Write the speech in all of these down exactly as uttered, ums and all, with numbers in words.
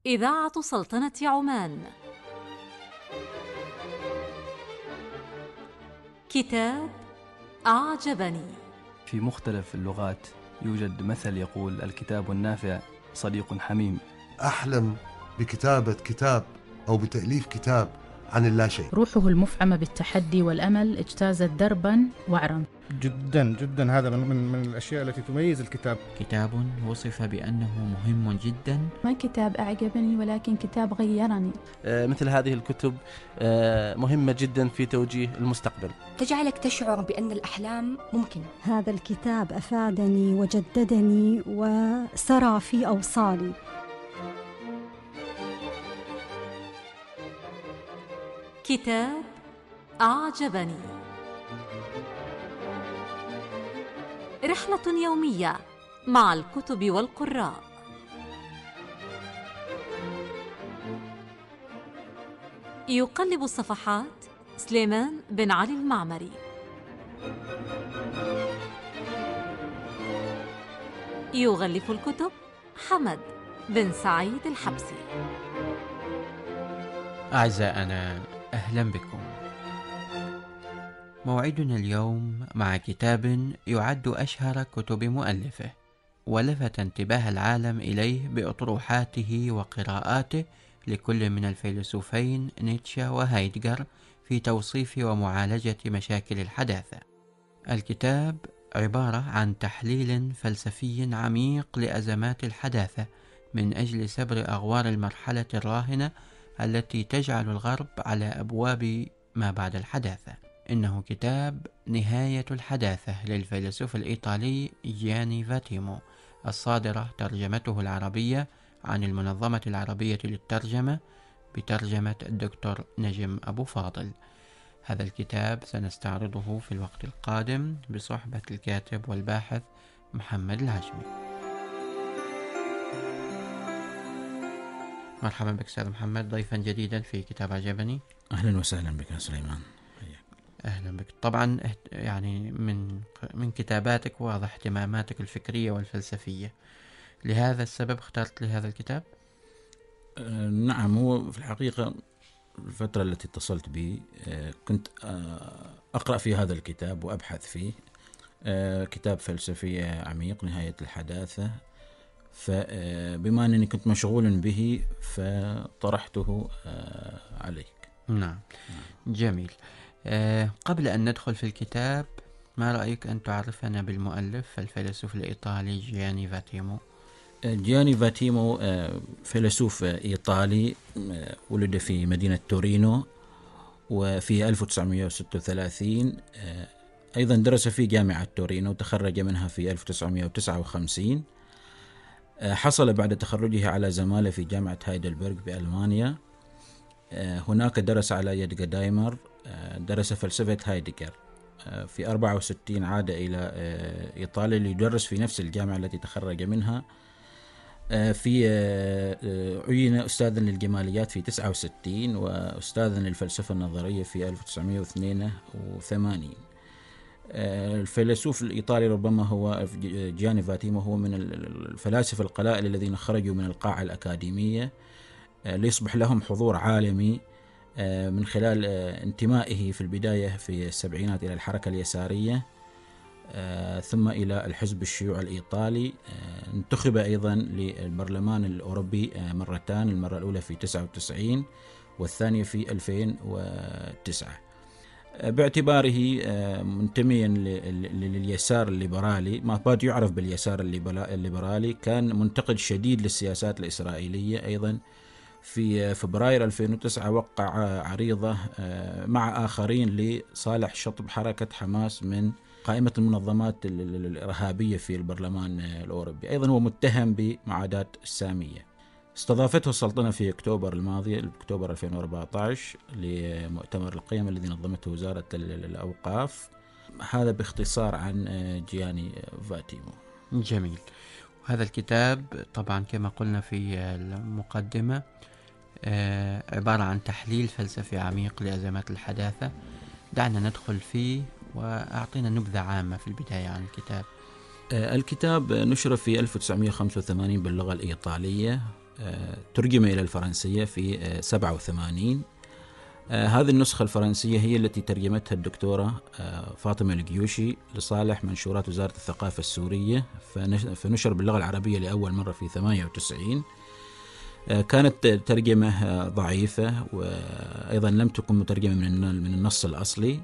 إذاعة سلطنة عمان. كتاب أعجبني. في مختلف اللغات يوجد مثل يقول: الكتاب النافع صديق حميم. أحلم بكتابة كتاب أو بتأليف كتاب عن اللاشيء. روحه المفعمة بالتحدي والأمل اجتازت دربا وعرا. جدا جدا هذا من, من, من الأشياء التي تميز الكتاب. كتاب وصف بأنه مهم جدا. ما كتاب أعجبني ولكن كتاب غيرني. آه مثل هذه الكتب آه مهمة جدا في توجيه المستقبل، تجعلك تشعر بأن الأحلام ممكنة. هذا الكتاب أفادني وجددني وسرى في أوصالي. كتاب أعجبني، رحلة يومية مع الكتب والقراء. يقلب الصفحات سليمان بن علي المعمري. يغلف الكتب حمد بن سعيد الحبسي. أعزائنا، أهلا بكم. موعدنا اليوم مع كتاب يعد أشهر كتب مؤلفه، ولفت انتباه العالم إليه بأطروحاته وقراءاته لكل من الفيلسوفين نيتشه وهايدغر في توصيف ومعالجة مشاكل الحداثة. الكتاب عبارة عن تحليل فلسفي عميق لأزمات الحداثة من أجل سبر أغوار المرحلة الراهنة التي تجعل الغرب على أبواب ما بعد الحداثة. إنه كتاب نهاية الحداثة للفيلسوف الإيطالي جياني فاتيمو، الصادرة ترجمته العربية عن المنظمة العربية للترجمة بترجمة الدكتور نجم أبو فاضل. هذا الكتاب سنستعرضه في الوقت القادم بصحبة الكاتب والباحث محمد العجمي. مرحبا بك أستاذ محمد، ضيفا جديدا في كتاب أعجبني. أهلا وسهلا بك يا سليمان. أهلا بك. طبعا يعني من من كتاباتك واضح اهتماماتك الفكرية والفلسفية، لهذا السبب اخترت لهذا الكتاب؟ أه نعم، هو في الحقيقة الفترة التي اتصلت بي أه كنت أه أقرأ في هذا الكتاب وأبحث فيه. أه كتاب فلسفي عميق، نهاية الحداثة، فبما أنني كنت مشغول به فطرحته أه عليك. نعم، جميل. أه قبل أن ندخل في الكتاب، ما رأيك أن تعرفنا بالمؤلف الفيلسوف الإيطالي جياني فاتيمو؟ جياني فاتيمو فيلسوف إيطالي، ولد في مدينة تورينو وفي ألف وتسعمائة وستة وثلاثين. أيضا درس في جامعة تورينو، تخرج منها في ألف وتسعمائة وتسعة وخمسين. حصل بعد تخرجه على زمالة في جامعة هايدلبرغ بألمانيا. هناك درس على يد جدايمر، درس فلسفة هايدغر. في أربعة وستين عاد إلى إيطاليا ليدرس في نفس الجامعة التي تخرج منها. في عين أستاذا للجماليات في تسعة وستين، وأستاذا للفلسفة النظرية في ألف وتسعمائة واثنين وثمانين. الفيلسوف الإيطالي ربما هو جياني فاتيمو هو من الفلاسفة القلائل الذين خرجوا من القاعة الأكاديمية ليصبح لهم حضور عالمي من خلال انتمائه في البداية في السبعينات إلى الحركة اليسارية، ثم إلى الحزب الشيوعي الإيطالي. انتخب أيضا للبرلمان الأوروبي مرتان، المرة الأولى في تسعة وتسعين والثانية في ألفين وتسعة. باعتباره منتميا لليسار الليبرالي، ما بعد يعرف باليسار الليبرالي، كان منتقد شديد للسياسات الإسرائيلية. أيضا في فبراير ألفين وتسعة وقع عريضة مع آخرين لصالح شطب حركة حماس من قائمة المنظمات الإرهابية في البرلمان الأوروبي. أيضا هو متهم بمعاداة السامية. استضافته السلطنة في أكتوبر الماضي، أكتوبر ألفين وأربعة عشر، لمؤتمر القيم الذي نظمته وزارة الأوقاف. هذا باختصار عن جياني فاتيمو. جميل. وهذا الكتاب طبعا كما قلنا في المقدمة عبارة عن تحليل فلسفي عميق لأزمات الحداثة. دعنا ندخل فيه وأعطينا نبذة عامة في البداية عن الكتاب. الكتاب نشر في ألف وتسعمائة وخمسة وثمانين باللغة الإيطالية، ترجم إلى الفرنسية في سبعة وثمانين. هذه النسخة الفرنسية هي التي ترجمتها الدكتورة فاطمة القيوشي لصالح منشورات وزارة الثقافة السورية، فنشر باللغة العربية لأول مرة في ثمانية وتسعين. كانت ترجمة ضعيفة، وأيضا لم تكن مترجمة من النص الأصلي،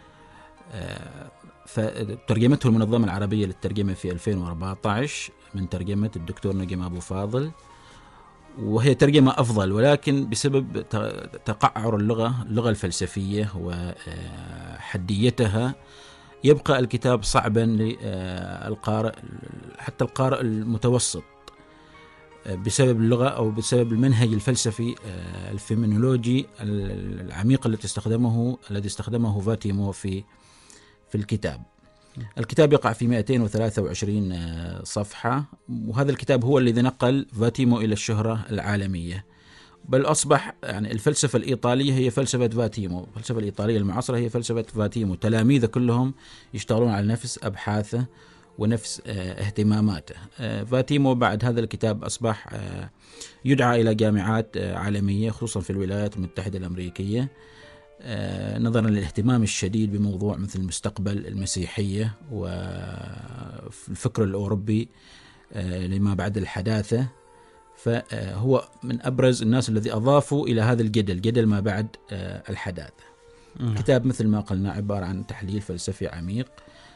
فترجمته المنظمة العربية للترجمة في ألفين وأربعة عشر من ترجمة الدكتور نجم أبو فاضل، وهي ترجمة أفضل، ولكن بسبب تقعر اللغة اللغة الفلسفية وحديتها يبقى الكتاب صعبا للقارئ، حتى القارئ المتوسط، بسبب اللغة أو بسبب المنهج الفلسفي الفيمينولوجي العميق الذي استخدمه الذي استخدمه فاتيمو في في الكتاب. الكتاب يقع في مئتين وثلاثة وعشرين صفحة، وهذا الكتاب هو الذي نقل فاتيمو إلى الشهرة العالمية، بل أصبح يعني الفلسفة الإيطالية هي فلسفة فاتيمو، الفلسفة الإيطالية المعاصرة هي فلسفة فاتيمو، تلاميذه كلهم يشتغلون على نفس أبحاثه ونفس اهتماماته. فاتيمو بعد هذا الكتاب أصبح يدعى إلى جامعات عالمية خصوصا في الولايات المتحدة الأمريكية، نظرا للاهتمام الشديد بموضوع مثل مستقبل المسيحية والفكر الأوروبي لما بعد الحداثة. فهو من أبرز الناس الذي أضافوا إلى هذا الجدل، جدل ما بعد الحداثة. كتاب مثل ما قلنا عبارة عن تحليل فلسفي عميق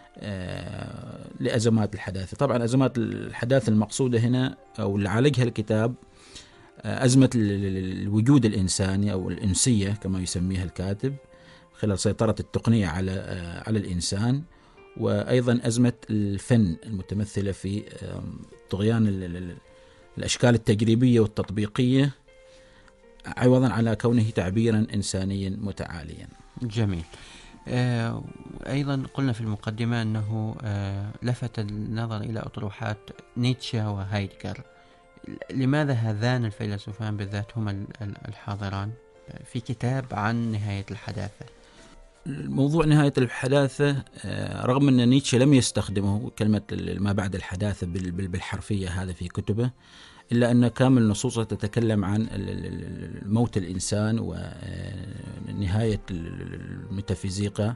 لأزمات الحداثة. طبعا أزمات الحداثة المقصودة هنا أو اللي عالجها الكتاب أزمة الوجود الإنساني أو الإنسية كما يسميها الكاتب، خلال سيطرة التقنية على على الإنسان، وأيضا أزمة الفن المتمثلة في طغيان الأشكال التجريبية والتطبيقية عوضا على كونه تعبيرا إنسانيا متعاليا. جميل. آه أيضا قلنا في المقدمة أنه آه لفت النظر إلى أطروحات نيتشه وهايدغر. لماذا هذان الفيلسوفان بالذات هما الحاضران في كتاب عن نهاية الحداثة؟ موضوع نهاية الحداثة رغم أن نيتشه لم يستخدمه كلمة ما بعد الحداثة بالحرفية هذا في كتبه، إلا أن كامل نصوصه تتكلم عن موت الإنسان ونهاية الميتافيزيقا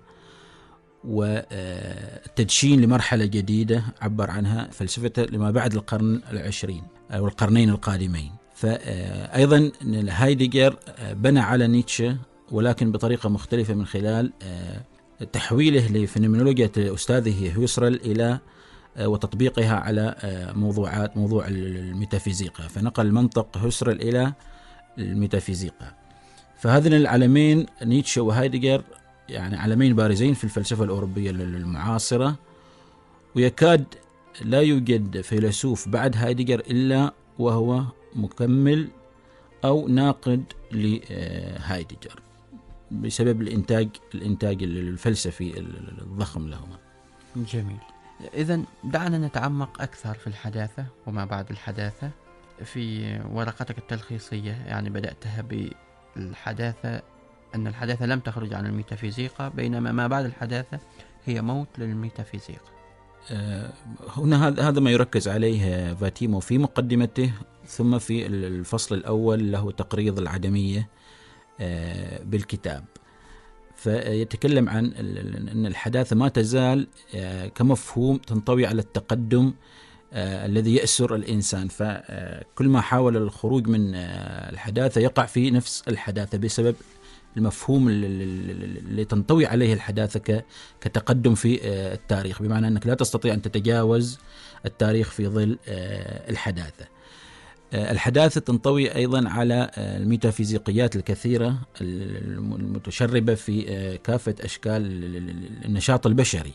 وتدشين لمرحلة جديدة عبر عنها فلسفته لما بعد القرن العشرين أو القرنين القادمين. فأيضا هايدغر بنى على نيتشه ولكن بطريقة مختلفة من خلال تحويله لفينومينولوجيا أستاذه هوسرل إلى وتطبيقها على موضوعات موضوع الميتافيزيقا، فنقل منطق هوسرل إلى الميتافيزيقا. فهذين العلمين نيتشه وهايدغر يعني علمين بارزين في الفلسفة الأوروبية المعاصرة، ويكاد لا يوجد فيلسوف بعد هايدغر إلا وهو مكمل أو ناقد لهايدغر بسبب الإنتاج الإنتاج الفلسفي الضخم لهما. جميل. إذن دعنا نتعمق أكثر في الحداثة وما بعد الحداثة. في ورقتك التلخيصية يعني بدأتها بالحداثة أن الحداثة لم تخرج عن الميتافيزيقا، بينما ما بعد الحداثة هي موت للميتافيزيقا. أه هنا هذا ما يركز عليه فاتيمو في مقدمته، ثم في الفصل الأول له تقريض العدمية أه بالكتاب، فيتكلم عن أن الحداثة ما تزال أه كمفهوم تنطوي على التقدم أه الذي يأسر الإنسان، فكل ما حاول الخروج من أه الحداثة يقع في نفس الحداثة بسبب المفهوم اللي تنطوي عليه الحداثة كتقدم في التاريخ، بمعنى أنك لا تستطيع أن تتجاوز التاريخ في ظل الحداثة. الحداثة تنطوي أيضا على الميتافيزيقيات الكثيرة المتشربة في كافة أشكال النشاط البشري.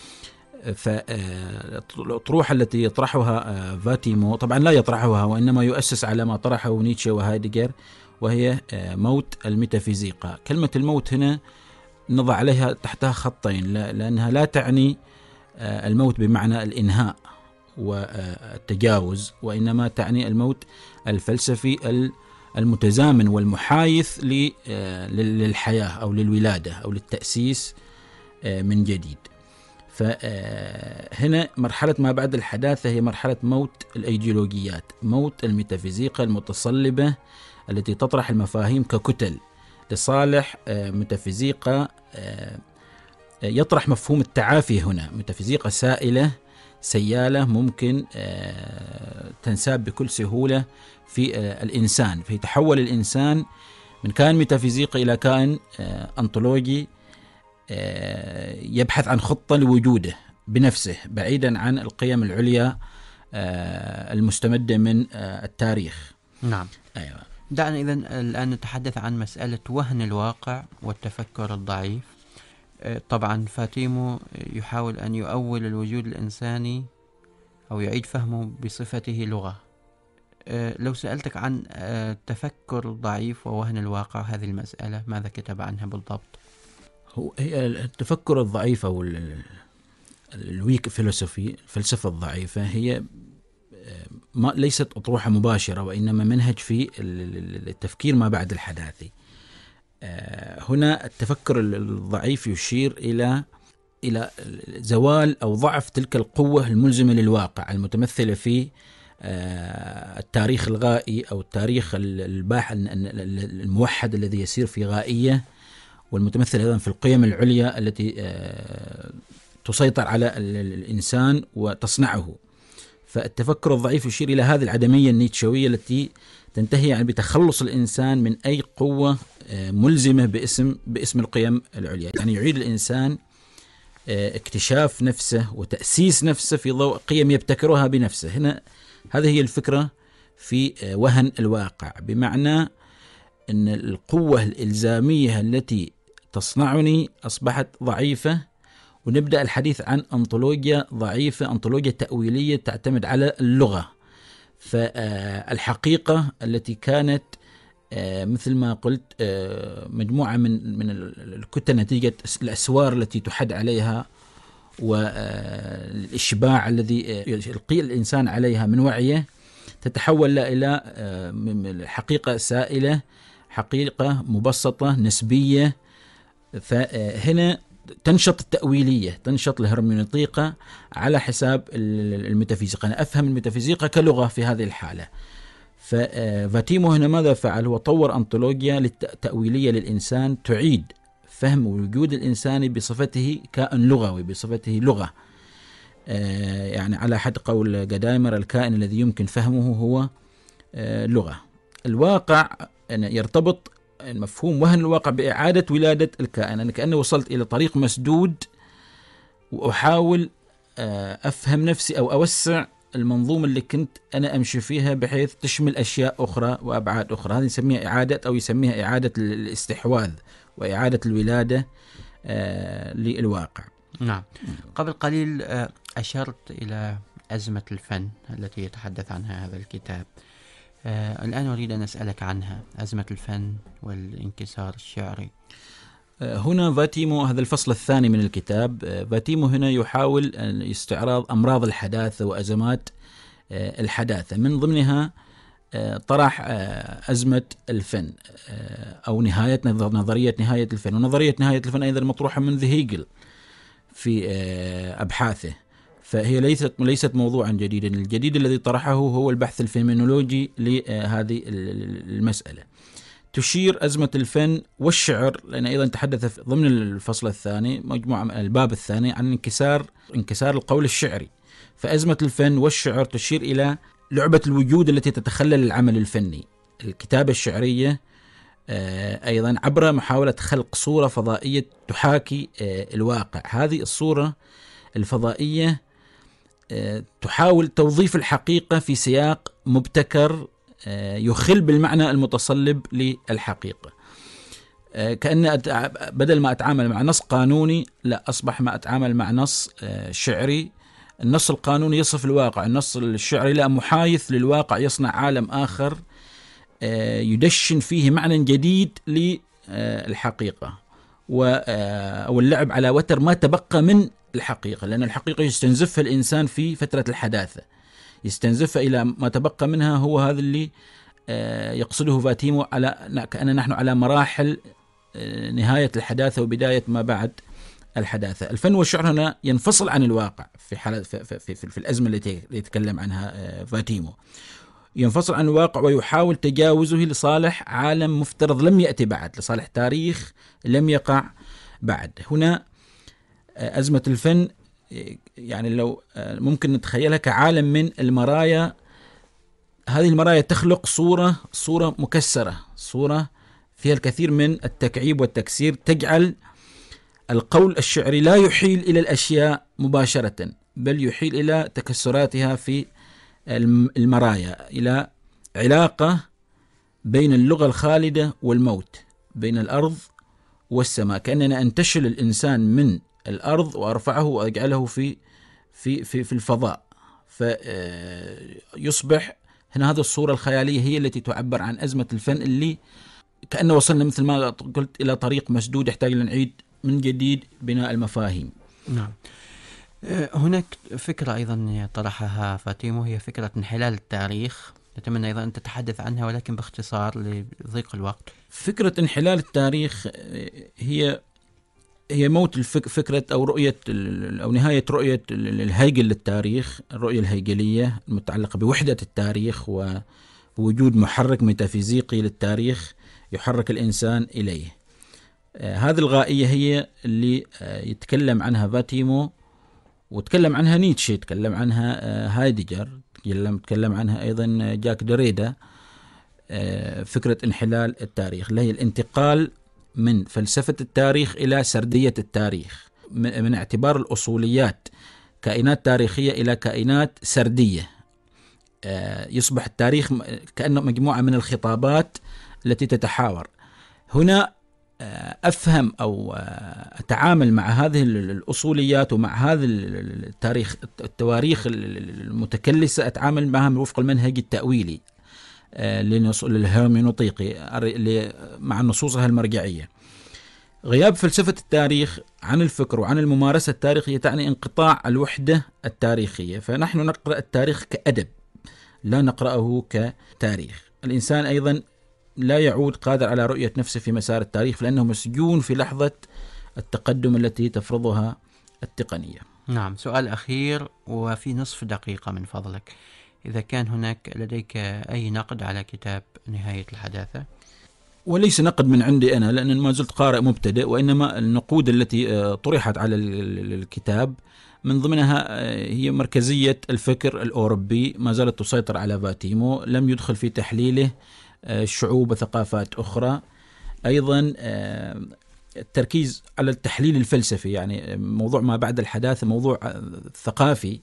فالأطروحة التي يطرحها فاتيمو طبعا لا يطرحها، وإنما يؤسس على ما طرحه نيتشه وهايدغر، وهي موت الميتافيزيقا. كلمة الموت هنا نضع عليها تحتها خطين، لأنها لا تعني الموت بمعنى الإنهاء والتجاوز، وإنما تعني الموت الفلسفي المتزامن والمحايث للحياة أو للولادة أو للتأسيس من جديد. فهنا مرحلة ما بعد الحداثة هي مرحلة موت الأيديولوجيات، موت الميتافيزيقا المتصلبة التي تطرح المفاهيم ككتل لصالح ميتافيزيقا يطرح مفهوم التعافي. هنا ميتافيزيقا سائلة سيالة ممكن تنساب بكل سهولة في الإنسان، فيتحول الإنسان من كائن ميتافيزيقي إلى كائن أنطولوجي يبحث عن خطة لوجوده بنفسه بعيدا عن القيم العليا المستمدة من التاريخ. نعم. أيوة. دعنا إذن الآن نتحدث عن مسألة وهن الواقع والتفكر الضعيف. طبعا فاتيمو يحاول أن يؤول الوجود الإنساني أو يعيد فهمه بصفته لغة. لو سألتك عن التفكر الضعيف ووهن الواقع، هذه المسألة ماذا كتب عنها بالضبط؟ هو هي التفكر الضعيف أو الويك فيلوسوفي، الفلسفة الضعيفة، هي ما ليست أطروحة مباشرة وإنما منهج في التفكير ما بعد الحداثي. هنا التفكر الضعيف يشير إلى إلى زوال أو ضعف تلك القوة الملزمة للواقع المتمثلة في التاريخ الغائي أو التاريخ الباح الموحد الذي يسير في غائية، والمتمثل أيضا في القيم العليا التي تسيطر على الإنسان وتصنعه. فالتفكر الضعيف يشير إلى هذه العدمية النيتشوية التي تنتهي يعني بتخلص الإنسان من أي قوة ملزمة باسم باسم القيم العليا، يعني يعيد الإنسان اكتشاف نفسه وتأسيس نفسه في ضوء قيم يبتكرها بنفسه. هنا هذه هي الفكرة في وهن الواقع، بمعنى أن القوة الإلزامية التي تصنعني أصبحت ضعيفة، ونبدأ الحديث عن أنطولوجيا ضعيفة، أنطولوجيا تأويلية تعتمد على اللغة. فالحقيقة التي كانت مثل ما قلت مجموعة من من الكتل نتيجة الأسوار التي تحد عليها والإشباع الذي يلقي الإنسان عليها من وعيه، تتحول إلى حقيقة سائلة، حقيقة مبسطة نسبية. فهنا تنشط التأويلية، تنشط الهرمنوطيقة على حساب الميتافيزيقا. أنا أفهم الميتافيزيقا كلغة في هذه الحالة. ففاتيمو هنا ماذا فعل؟ هو طور أنطولوجيا تأويلية للإنسان تعيد فهم وجود الإنسان بصفته كائن لغوي، بصفته لغة. يعني على حد قول جدايمر الكائن الذي يمكن فهمه هو لغة. الواقع يرتبط المفهوم وهن الواقع بإعادة ولادة الكائن. أنا كأنه وصلت إلى طريق مسدود وأحاول أفهم نفسي أو أوسع المنظومة اللي كنت أنا أمشي فيها بحيث تشمل أشياء أخرى وأبعاد أخرى. هذه نسميها إعادة أو يسميها إعادة الاستحواذ وإعادة الولادة للواقع. نعم. قبل قليل أشرت إلى أزمة الفن التي يتحدث عنها هذا الكتاب. آه الآن أريد أن أسألك عنها، أزمة الفن والانكسار الشعري. آه هنا فاتيمو، هذا الفصل الثاني من الكتاب، آه فاتيمو هنا يحاول استعراض أمراض الحداثة وأزمات آه الحداثة. من ضمنها آه طرح آه أزمة الفن آه أو نهاية نظرية نهاية الفن. ونظرية نهاية الفن أيضا مطروحة منذ هيجل في آه أبحاثه، فهي ليست ليست موضوعا جديدا. الجديد الذي طرحه هو البحث الفينومينولوجي لهذه المسألة. تشير أزمة الفن والشعر، لأن أيضا تحدث ضمن الفصل الثاني مجموعة الباب الثاني عن انكسار انكسار القول الشعري. فأزمة الفن والشعر تشير إلى لعبة الوجود التي تتخلل العمل الفني. الكتابة الشعرية أيضا عبر محاولة خلق صورة فضائية تحاكي الواقع. هذه الصورة الفضائية تحاول توظيف الحقيقة في سياق مبتكر يخل بالمعنى المتصلب للحقيقة. كأن بدل ما أتعامل مع نص قانوني، لا، أصبح ما أتعامل مع نص شعري. النص القانوني يصف الواقع، النص الشعري لا، محايث للواقع، يصنع عالم آخر يدشن فيه معنى جديد للحقيقة، واللعب على وتر ما تبقى من الحقيقة، لأن الحقيقة يستنزفها الإنسان في فترة الحداثة، يستنزفها إلى ما تبقى منها. هو هذا اللي يقصده فاتيمو على كأننا نحن على مراحل نهاية الحداثة وبداية ما بعد الحداثة. الفن والشعر هنا ينفصل عن الواقع في حالة في, في, في, في الأزمة التي يتكلم عنها فاتيمو، ينفصل عن الواقع ويحاول تجاوزه لصالح عالم مفترض لم يأتي بعد، لصالح تاريخ لم يقع بعد. هنا أزمة الفن يعني لو ممكن نتخيلها كعالم من المرايا، هذه المرايا تخلق صورة صورة مكسرة، صورة فيها الكثير من التكعيب والتكسير، تجعل القول الشعري لا يحيل إلى الأشياء مباشرة بل يحيل إلى تكسراتها في المرايا، إلى علاقة بين اللغة الخالدة والموت، بين الأرض والسماء، كأننا أنتشل الإنسان من الأرض وأرفعه وأجعله في في في في الفضاء، فيصبح هنا هذه الصورة الخيالية هي التي تعبر عن أزمة الفن، اللي كأنه وصلنا مثل ما قلت إلى طريق مسدود يحتاج لنعيد من جديد بناء المفاهيم. نعم. هناك فكرة أيضا طرحها فاتيمو، هي فكرة انحلال التاريخ، نتمنى أيضا أن تتحدث عنها ولكن باختصار لضيق الوقت. فكرة انحلال التاريخ هي هي موت الفك فكرة أو رؤية أو نهاية رؤية الهيجل للتاريخ، الرؤية الهيجلية المتعلقة بوحدة التاريخ ووجود محرك ميتافيزيقي للتاريخ يحرك الإنسان إليه. آه هذه الغائية هي اللي آه يتكلم عنها فاتيمو، وتكلم عنها نيتشه، تكلم عنها آه هايدجر، تكلم عنها أيضا جاك دريدا. آه فكرة انحلال التاريخ اللي هي الانتقال من فلسفة التاريخ إلى سردية التاريخ، من اعتبار الأصوليات كائنات تاريخية إلى كائنات سردية. يصبح التاريخ كأنه مجموعة من الخطابات التي تتحاور. هنا أفهم أو أتعامل مع هذه الأصوليات ومع هذا التاريخ التواريخ المتكلسة، أتعامل معها وفق المنهج التأويلي للهرمنوطيقي مع نصوصها المرجعية. غياب فلسفة التاريخ عن الفكر وعن الممارسة التاريخية تعني انقطاع الوحدة التاريخية، فنحن نقرأ التاريخ كأدب لا نقرأه كتاريخ. الإنسان أيضا لا يعود قادر على رؤية نفسه في مسار التاريخ لأنه مسجون في لحظة التقدم التي تفرضها التقنية. نعم. سؤال أخير وفي نصف دقيقة من فضلك، إذا كان هناك لديك أي نقد على كتاب نهاية الحداثة؟ وليس نقد من عندي أنا لأن ما زلت قارئ مبتدئ، وإنما النقود التي طرحت على الكتاب من ضمنها هي مركزية الفكر الأوروبي ما زالت تسيطر على فاتيمو، لم يدخل في تحليله شعوب وثقافات أخرى. أيضا التركيز على التحليل الفلسفي، يعني موضوع ما بعد الحداثة موضوع ثقافي،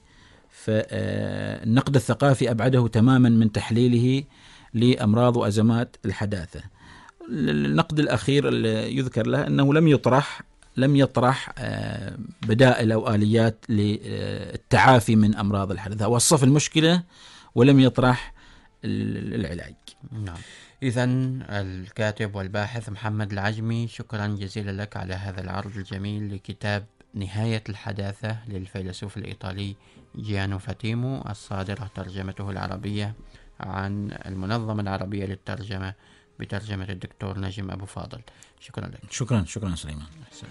فالنقد الثقافي أبعده تماما من تحليله لأمراض وأزمات الحداثة. النقد الأخير اللي يذكر له أنه لم يطرح لم يطرح بدائل أو آليات للتعافي من أمراض الحداثة، وصف المشكلة ولم يطرح العلاج. نعم. إذن الكاتب والباحث محمد العجمي، شكرا جزيلا لك على هذا العرض الجميل لكتاب نهاية الحداثة للفيلسوف الإيطالي جيانو فاتيمو، الصادرة ترجمته العربية عن المنظمة العربية للترجمة بترجمة الدكتور نجم أبو فاضل. شكرا لك. شكرا شكرا سليمان. أحسن.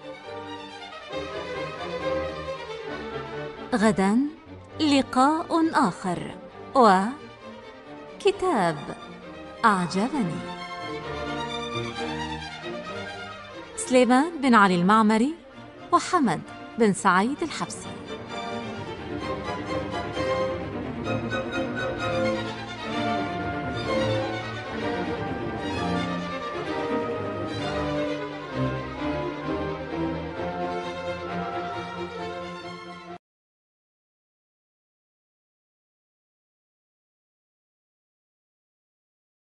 غدا لقاء آخر وكتاب أعجبني. سليمان بن علي المعمري وحمد بن سعيد الحبسي.